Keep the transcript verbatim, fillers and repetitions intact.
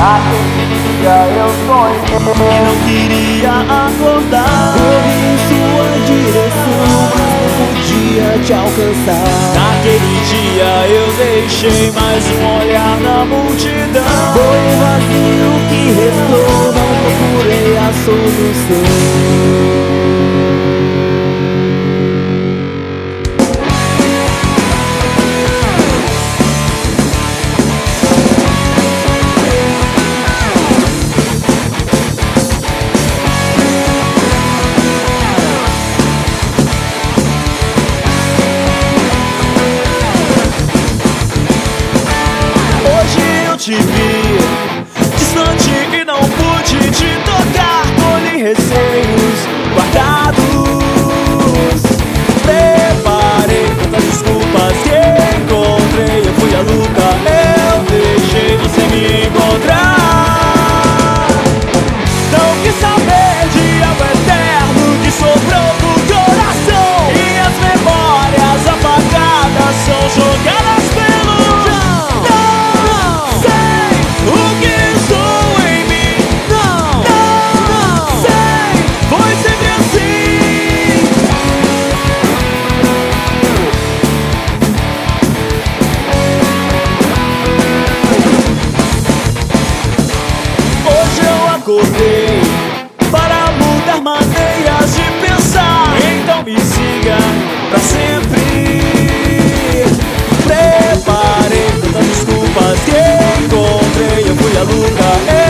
Naquele dia eu sonhei e não queria acordar. Corri em sua direção, mas não podia te alcançar. Naquele dia eu deixei mais um olhar na multidão. Foi o vazio que restou, não procurei a solução. Te vi distante e não pude te tocar. Colhi receios guardados. Preparei tantas desculpas que encontrei. Eu fui a luta, eu deixei você me encontrar. Não quis saber de algo eterno que sobrou no coração. E as memórias apagadas são jogadas pelo acordei para mudar maneiras de pensar. Então me siga pra sempre. Preparei tantas desculpas que encontrei. Eu fui a luta.